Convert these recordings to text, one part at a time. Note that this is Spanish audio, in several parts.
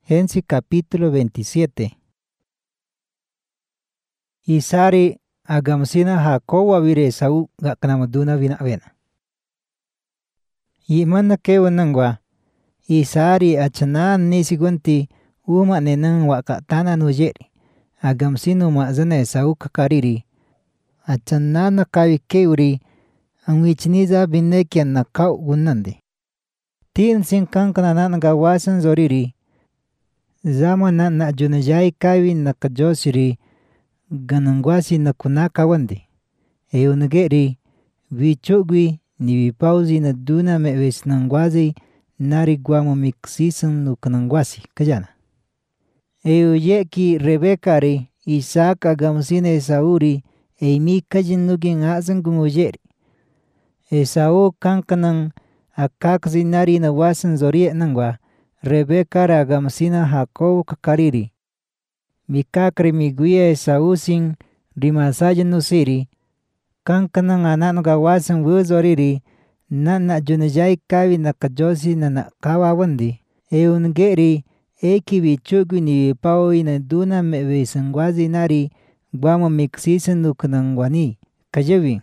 Génesis capítulo 27. Isari agamsina Jacob avire Esaú gaknamaduna vinavena. Yimana kewanangwa Isari achana nisigunti uma nenang wakatana nujeri. Agamsino mazana Esaú kakariri. Achana nakawi keuri angwichniza binekian nakau gunandi. Tin sin kankanan gawasan zoriri. Zamana na junajai kawi nakajosiri ganangwasi nakunaka wandi. Eunageri vichugwi ni vipauzi na duna mewes nangwazi nari guamo miksisan nukanangwasi kajana. Euyeki Rebekari Isaac agamsina Esauri eimi kajinugin azan gungujeri. Esau kankanan akaksi nari na wasan zorie nangwa Rebeka agamsina Jacob kakariri. Mikakri miguia Esau sin rimasayan nusiri. Kankanan anak gawasan wuzoriri na junajai kawi nakajosi na nakawawandi. Eungeri eki bichugwi ni pao ina duna mewesangwazi nari guamo miksisan nukanangwani kajawi.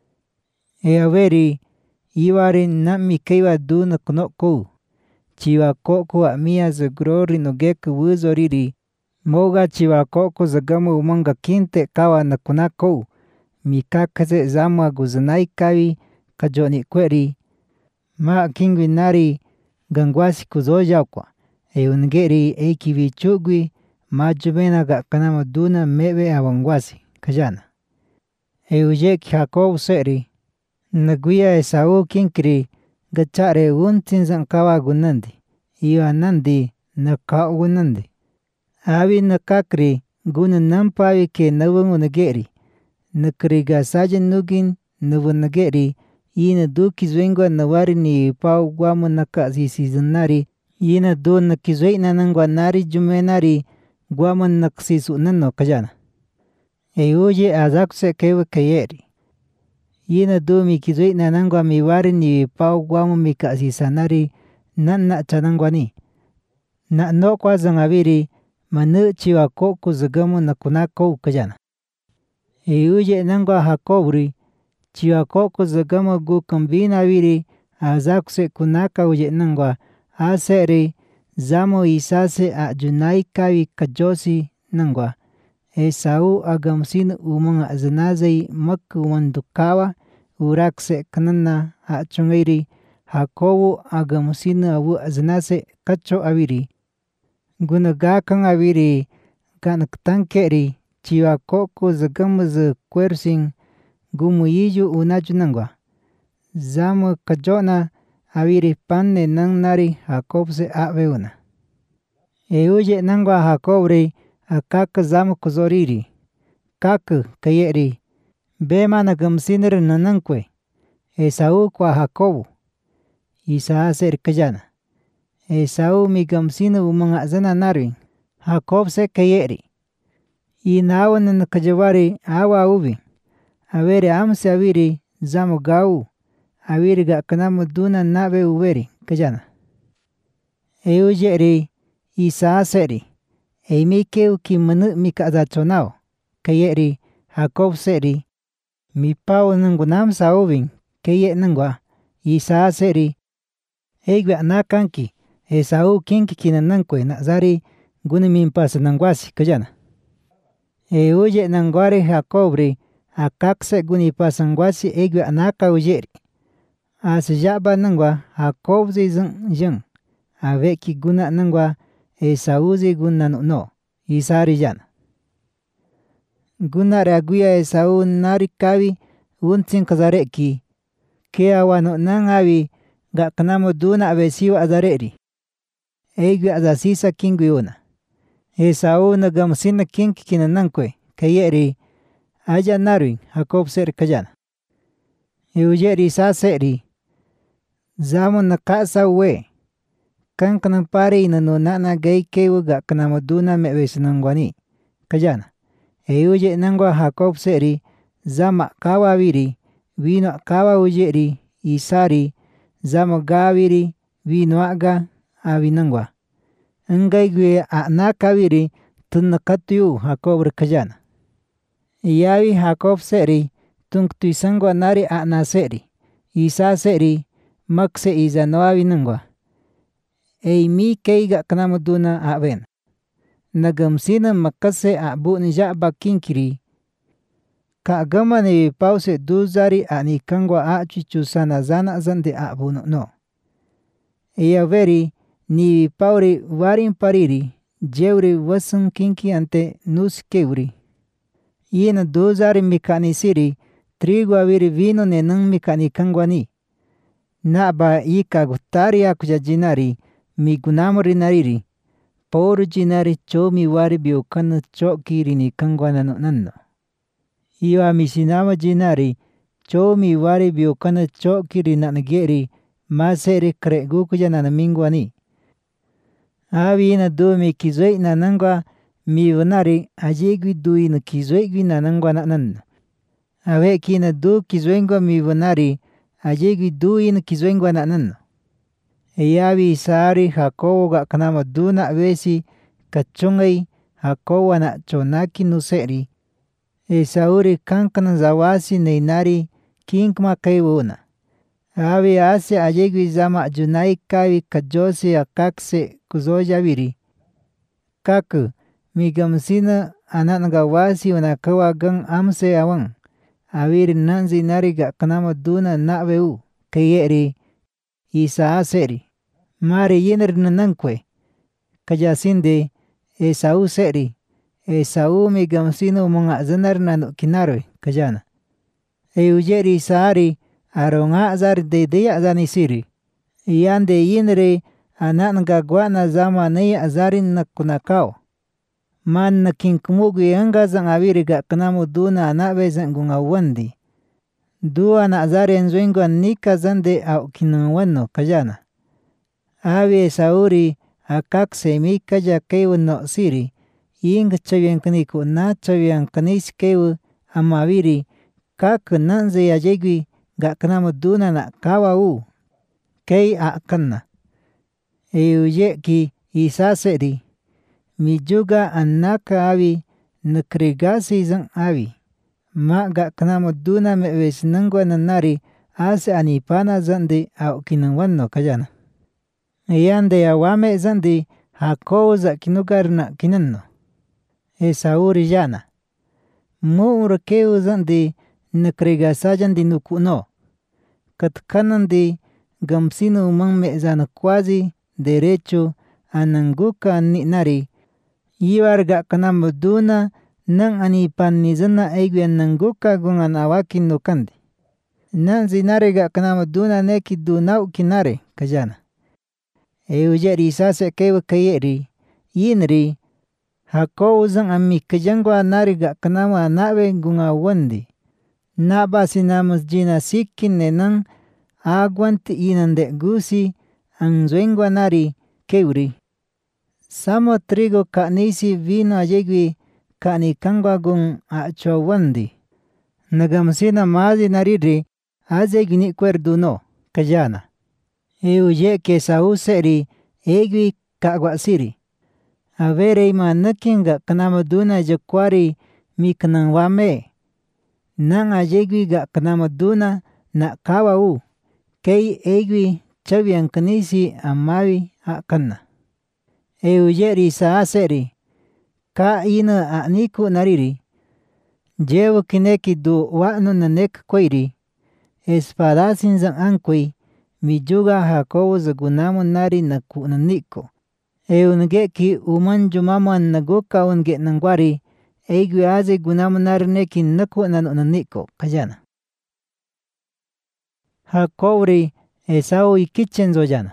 Eaweri iwari nami keiwa duna kunoko. Chiwa koko amia zagrori nogeka wuzoriri. Moga chiwa koko zagamu umanga kinte kawa nakunako. Mikakaze zama guzanai kawi kajoni kweri. Ma kingwi nari gangwasi kuzoyakwa. Eungeri eki bichugwi majubena gakanama duna mewe awangwasi kajana. Eujek Jacob seri. Naguia Esau kinkri gachare untinzan kawa gunandi. Iwa nandi nakau gunandi. Awi nakakri gunan nampawi ke nawang unageri. Nakriga sajan nugin nawanageri. Ina du kizwengwa nawari ni pao guamo nakasisizanari. Ina du nakizweina nangwa nari jumenari guamo naksisu nano kajana. Euye azakse kewa kayeri. Ina du mikizweina nangwa miwari ni pao guamo mikasisanari na chanangwani. Na no kwa zangaviri manu chiwa koko zagamu nakunako kajana. Euye nangwa Jacobri chiwa koko zagamu gu kambina viri azakse kunaka uye nangwa aseri zamo isase ajunai kawi kajosi nangwa. Esau agamsin umang zanazay makumandukawa urakse kanana achungiri. Jacobo agamsin awu zanase kacho aviri. Gunagakan aviri ganaktankeri chiwa koko zagamu kwersin gumuyiyu unaju nangwa. Zamo kajona aviri panne nang nari Jacob se aveuna. Euye nangwa Jacobri akaka zamo kuzoriri. Kaka kayeri. Bema nagamsinir nanankwe. Esau kwa Jacobo. Isa ser kajana. Esau migamsina umangazana narwin. Jacob se kayeri. Inawan nakajawari awa ubi. Averi amse aviri zamo gau. Aviri gakanamu duna nabe uberi kajana. Euyeri Isa seri. Eimikeu ki manu mikazachonao. Kayeri Jacob seri. Mi pao nangunam saubin. Kaye nangwa. Isa seri. Eigwa nakanki. Esau kinki kinanankwe nazari guniminpasa nangwasi kajana. Euye nangwari Jacobri akakse gunipasangwasi eigwa naka uyeri. Asiyaba nangwa Jacob zizang. Aveki guna nangwa Esau zi guna no. Isari jana. Guna raguya Esau nari kawi untin kazareki. Kea wano nangawi gakanamo duna avesiwa azareri. Eigwa azasisa kingwi una. Esau nagamsina kinki kinanankwe kayeri. Aja narwin Jacob ser kajana. Euyeri Isa seri. Zamo nakasa uwe. Kankanan pare inano nana gay kewa gakanamo duna mewesanangwani kajana. Euye nangwa Jacob seri. Zama kawa viri. Vino kawa uyeri. Isari. Zamo gawiri. Vino aga avinangwa. Ngaygui anakawiri tunakatuyu Jacob kajana. Yawi Jacob seri tunktuisangwa nari ana seri. Isa seri makse iza noawi nangwa. Eimi keiga kanamuduna aben. Nagamsina makase abu nija bakinkiri. Ka gama ni pause duzari ani kangwa achichu sana zana zande abu no. Iya veri ni pauri warin pariri jeuri wasun kinki ante nus keuri. Ina duzari mikani siri trigo awiri vino nenang mikani kangwa ni. Naba ika gutari akujajinari migunamuri nariri. Poru jinari chomi wari biokana chokiri ni kangwa nano. Iwa misinama jinari chomi wari biokana chokiri nanageri maseri kregu kujana mingwani. Awi ina dumi kizoi nanangwa miwanari ajegwi dui na kizoi nanangwa nanan. Awe kina du kizoingwa miwanari ajegwi dui na kizoingwa nanan. Yawi sari Jacobo ga kanama duna wesi kachungai Jacobo na chonaki nuseri. Esauri kankana zawasi neinari kinkma kaiwuna. Awi ase ajegwi zama junai kawi kajosi akakse kuzoja wiri. Kaku migamsina ananga wasi wanakawa gang amse awang. Awiri nanzi nariga kanama duna naweu kayeri. Isa aseri. Mari yiner nanankwe. Kajasinde Esau seri. Esau migamsino mga zanar nanu kinarwe kajana. Eujeri saari aronga azar de deya azani siri. Iyande yinre ananga guana zama nei azarin na kunakao. Man na kinkumugu anga zang awiriga kanamu duna anawe zangunga wandi. Dua na azari enzoingwa nika zande au kinawano kajana. Awi Esauri akakse mi kaja kewa no siri. Inga chawian kaniku na chawian kanis kewa amawiri. Kaku nanze ya jegwi ga kanamu duna na kawa u. Kei akana. Euje ki isa seri. Mi juga anaka awi nakrigasi zang awi. Ma ga kanamu duna mewes nangwa nanari ase anipana zande au kinawano kajana. Yande ya wame zande Jacobo za kinugar na kinano. Esauri jana. Muur keu zande nakrigasajan di nukuno. Katkanan di gamsino umang mezana kwazi derecho ananguka ninari. Iwarga kanamu duna nang anipan nizana eigwe nanguka gungan awakin nukandi. Nang zinariga kanamu duna neki dunau kinare kajana. Eujeri isase kewa kayeri. Yinri. Jacobo zang amikajangwa nariga kanamu anawe gunga wandi. Naba sinamus jina sikin nenang agwanti inande gusi anzuengwa nari keuri. Samo trigo kanisi vino ajegwi kani kangwa gung acho wandi. Nagamsina mazi nariri azegwi ni kwerduno kajana. Euje ke Esau seri egwi kagwa siri. Avere ima nakinga kanama duna jakwari miknang wame. Nang ajegwi ga kanama duna na kawa u. Kei egwi chawian kanisi amawi akana. Eujeri saa seri. Ka ina aniku nariri. Jewu kineki du wa'nu nanek kwairi. Espadasin zang ankwai. Mi juga Jacobo zagunamu nari naku naniko. Eungeki umanju maman naguka unge nangwari. Egwi aze gunamu nari neki naku naniko kajana. Jacobri Esau ikichen zojana.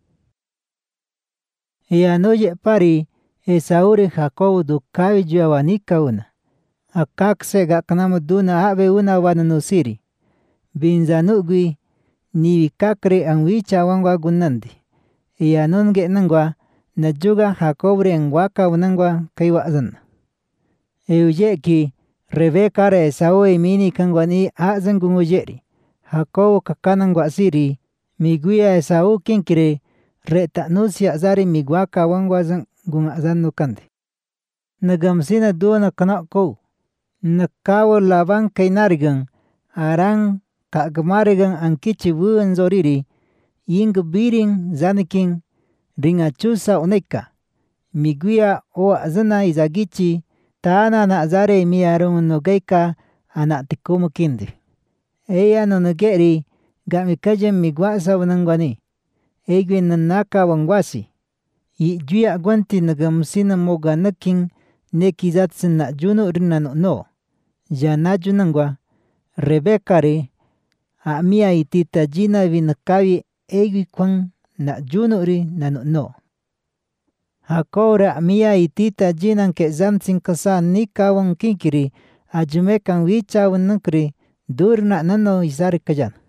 Ianoye pari Esauri Jacobo du kawi juawanika una. Akakse ga kanamu duna awe una wananusiri. Binzanugwi niwi kakre anwicha wangwa gunandi. Ianunge nangwa na juga Jacobri angwaka unangwa kaiwazan. Eujeki Rebeka re Esau emini kangwani azangungujeri. Jacobo kakanangwa siri. Miguia Esau kinkire reta nusia zari miguaka wangwa zang gun azan kande. Nagamsina duana kana ko. Nakawa laban kainarigan aran kagmarigan ankichi buan zoriri ying biring zanikin ringachusa oneka. Miguia o azana izagichi taana na azare miarun nogeika anak tikumukindi. Eya no nageri gamikajem miguasa wanangwani. Egwin nanaka wangwasi. Juya gwanti nagamsina moga naking nekizatsin na juno rinano no. Jana junangwa Rebekari a mia itita jina vinakawi egwi kwang na juno ri nano no. Hakora mia itita jinan ke zamtsin kasa nikawang kinkiri ajumekan wicha wanangkri durna nano isari kajan.